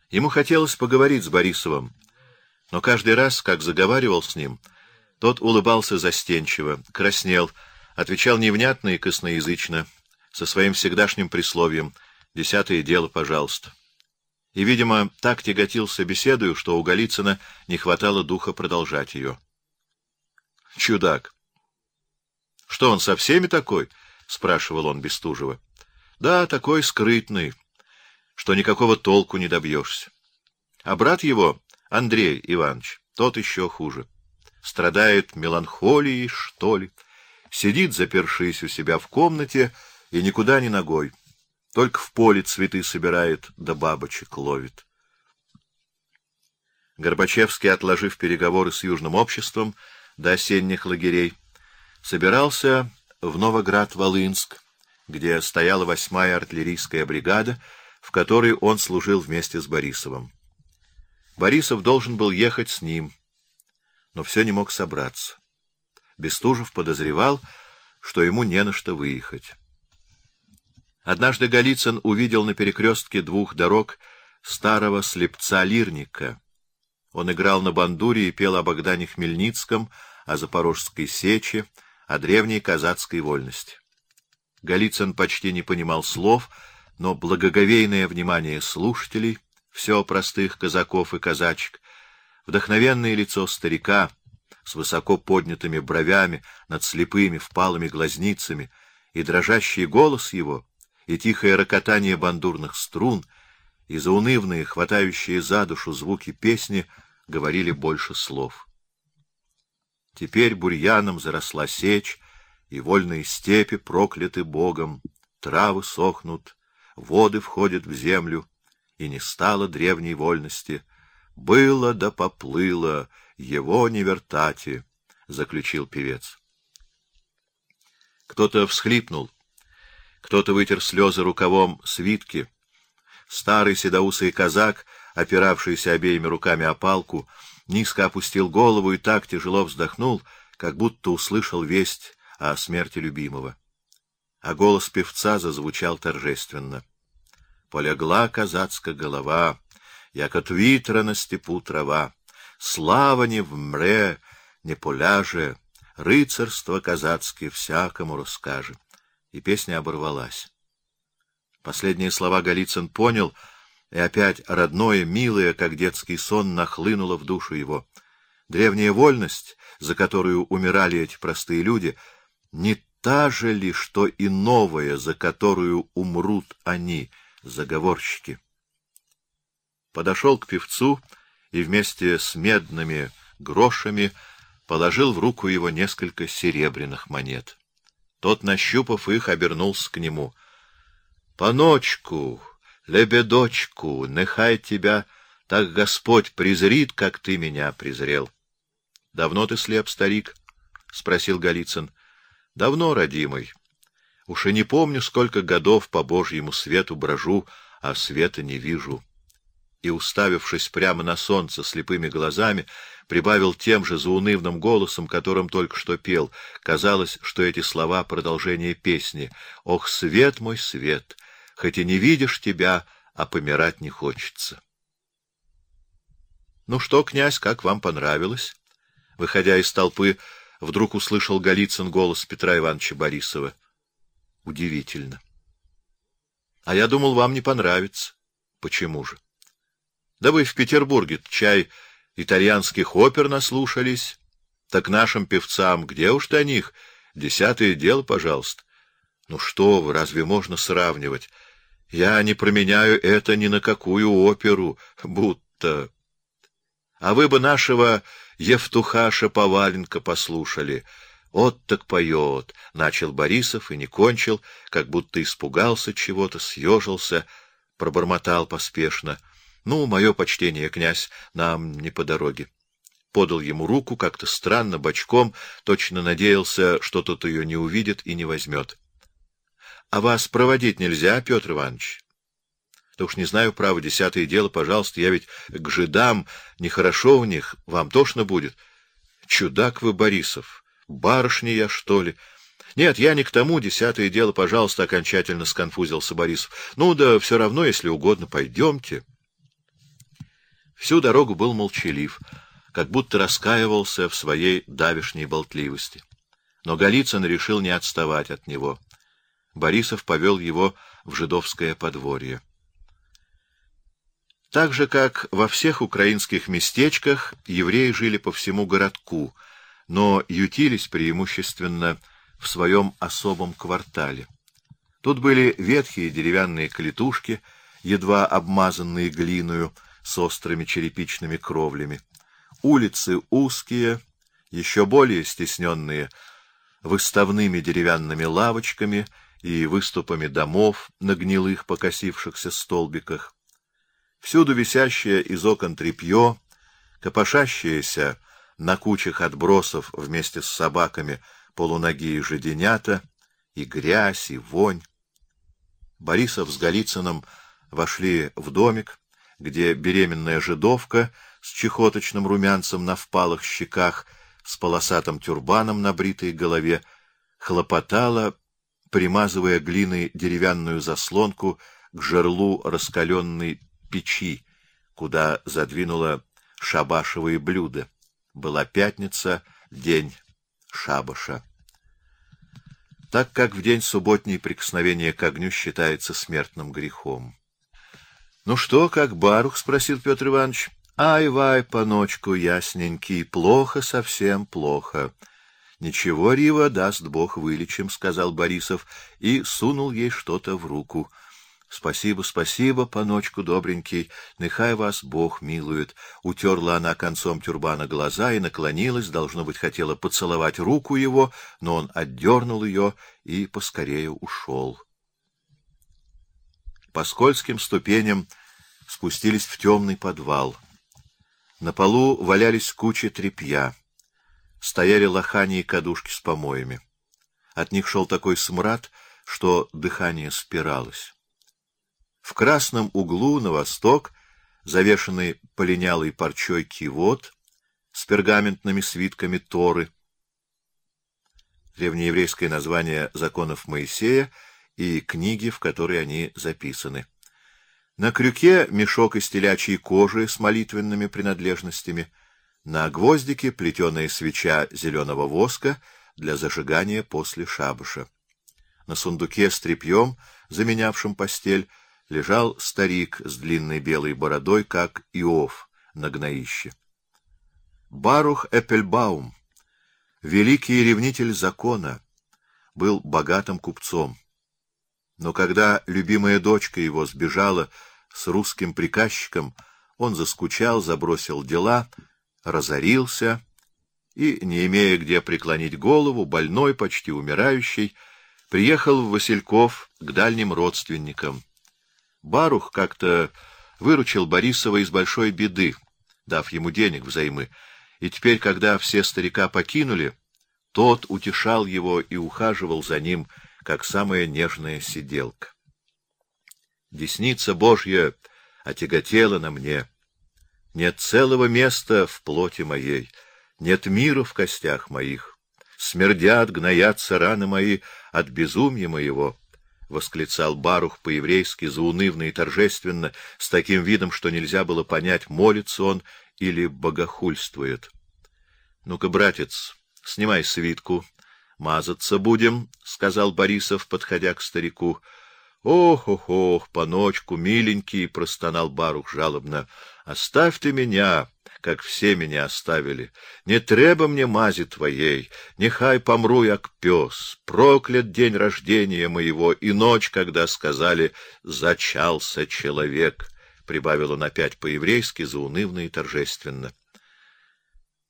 Ему хотелось поговорить с Борисовым, но каждый раз, как заговаривал с ним, тот улыбался застенчиво, краснел, отвечал невнятно и косноязычно, со своим всегдашним присловием «Десятое дело, пожалуйста». И, видимо, так тяготился беседою, что у Голицына не хватало духа продолжать ее. «Чудак! Что, он со всеми такой?» — спрашивал он Бестужева. «Да, такой скрытный, что никакого толку не добьешься. А брат его, Андрей Иванович, тот еще хуже. Страдает меланхолией, что ли, сидит, запершись у себя в комнате, и никуда ни ногой. Только в поле цветы собирает, да бабочек ловит». Горбачевский, отложив переговоры с Южным обществом до осенних лагерей, собирался в Новоград-Волынск, где стояла 8-я артиллерийская бригада, в которой он служил вместе с Борисовым. Борисов должен был ехать с ним, но все не мог собраться. Бестужев подозревал, что ему не на что выехать. Однажды Голицын увидел на перекрестке двух дорог старого слепца-лирника. Он играл на бандуре и пел о Богдане Хмельницком, о Запорожской сече, о древней казацкой вольности. Голицын почти не понимал слов, но благоговейное внимание слушателей, все простых казаков и казачек, вдохновенное лицо старика с высоко поднятыми бровями над слепыми впалыми глазницами и дрожащий голос его, и тихое рокотание бандурных струн, и заунывные, хватающие за душу звуки песни говорили больше слов. Теперь бурьяном заросла сечь, и вольные степи прокляты Богом, травы сохнут, воды входят в землю, и не стало древней вольности. Было да поплыло, его не вертати, — заключил певец. Кто-то всхлипнул, кто-то вытер слезы рукавом свитки. Старый седоусый казак, опиравшийся обеими руками о палку, низко опустил голову и так тяжело вздохнул, как будто услышал весть о смерти любимого. А голос певца зазвучал торжественно. «Полегла казацка голова, як от вітра на степу трава, слава не вмре, не поляже, рыцарство казацке всякому расскаже». И песня оборвалась. Последние слова Голицын понял, и опять родное, милое, как детский сон, нахлынуло в душу его. Древняя вольность, за которую умирали эти простые люди, не та же ли, что и новая, за которую умрут они, заговорщики? Подошел к певцу и вместе с медными грошами положил в руку его несколько серебряных монет. Тот, нащупав их, обернулся к нему. «Паночку, лебедочку, нехай тебя так Господь презрит, как ты меня презрел». — Давно ты слеп, старик? — спросил Голицын. — Давно, родимый. Уж и не помню, сколько годов по Божьему свету брожу, а света не вижу. И, уставившись прямо на солнце слепыми глазами, прибавил тем же заунывным голосом, которым только что пел. Казалось, что эти слова — продолжение песни. «Ох, свет мой свет, хоть и не видишь тебя, а помирать не хочется». — Ну что, князь, как вам понравилось? Выходя из толпы, вдруг услышал Голицын голос Петра Ивановича Борисова. — Удивительно. — А я думал, вам не понравится. — Почему же? — Да вы в Петербурге чай итальянских опер наслушались. Так нашим певцам, где уж до них? Десятое дело, пожалуйста. Ну что вы, разве можно сравнивать? Я не променяю это ни на какую оперу, будто... А вы бы нашего Евтуха Шаповаленко послушали. Вот так поет, — начал Борисов и не кончил, как будто испугался чего-то, съежился, пробормотал поспешно. — Ну, мое почтение, князь, нам не по дороге. Подал ему руку как-то странно, бочком, точно надеялся, что тот ее не увидит и не возьмет. — А вас проводить нельзя, Петр Иванович? Да уж не знаю, право, десятое дело, пожалуйста, я ведь к жидам, нехорошо у них, вам тошно будет. Чудак вы, Борисов, барышня я, что ли? Нет, я не к тому, десятое дело, пожалуйста, окончательно сконфузился Борисов. Ну да все равно, если угодно, пойдемте. Всю дорогу был молчалив, как будто раскаивался в своей давешней болтливости. Но Голицын решил не отставать от него. Борисов повел его в жидовское подворье. Так же, как во всех украинских местечках, евреи жили по всему городку, но ютились преимущественно в своем особом квартале. Тут были ветхие деревянные клетушки, едва обмазанные глиною, с острыми черепичными кровлями. Улицы узкие, еще более стесненные выставными деревянными лавочками и выступами домов на гнилых покосившихся столбиках. Всюду висящее из окон тряпье, копошащиеся на кучах отбросов вместе с собаками полуногие жиденята, и грязь, и вонь. Борисов с Голицыным вошли в домик, где беременная жидовка с чехоточным румянцем на впалых щеках, с полосатым тюрбаном на бритой голове, хлопотала, примазывая глиной деревянную заслонку к жерлу раскаленной печи, куда задвинула шабашевые блюда. Была пятница, день шабаша. Так как в день субботний прикосновение к огню считается смертным грехом. — Ну что, как Барух? — спросил Петр Иванович. — Ай-вай, паночку, ясненький, плохо, совсем плохо. — Ничего, Рива, даст Бог, вылечим, — сказал Борисов и сунул ей что-то в руку. — Спасибо, спасибо, паночку добренький, нехай вас Бог милует. Утерла она концом тюрбана глаза и наклонилась, должно быть, хотела поцеловать руку его, но он отдернул ее и поскорее ушел. По скользким ступеням спустились в темный подвал. На полу валялись кучи тряпья. Стояли лохани и кадушки с помоями. От них шел такой смрад, что дыхание спиралось. В красном углу на восток, завешенный полинялой парчой кивот с пергаментными свитками Торы, древнееврейское название законов Моисея и книги, в которой они записаны. На крюке мешок из телячьей кожи с молитвенными принадлежностями, на гвоздике плетеная свеча зеленого воска для зажигания после шабаша. На сундуке с тряпьем, заменявшим постель, лежал старик с длинной белой бородой, как Иов на гноище. Барух Эппельбаум, великий ревнитель закона, был богатым купцом. Но когда любимая дочка его сбежала с русским приказчиком, он заскучал, забросил дела, разорился и, не имея где преклонить голову, больной, почти умирающий, приехал в Васильков к дальним родственникам. Барух как-то выручил Борисова из большой беды, дав ему денег взаймы, и теперь, когда все старика покинули, тот утешал его и ухаживал за ним, как самая нежная сиделка. Десница Божья отяготела на мне. Нет целого места в плоти моей, нет мира в костях моих. Смердят, гноятся раны мои от безумия моего. — восклицал Барух по-еврейски, заунывно и торжественно, с таким видом, что нельзя было понять, молится он или богохульствует. — Ну-ка, братец, снимай свитку, мазаться будем, — сказал Борисов, подходя к старику. — Ох, паночку, миленький, — простонал Барух жалобно, — оставь ты меня, как все меня оставили. Не треба мне мази твоей, нехай помру, як пес. Проклят день рождения моего и ночь, когда сказали «зачался человек», — прибавил он опять по-еврейски, заунывно и торжественно.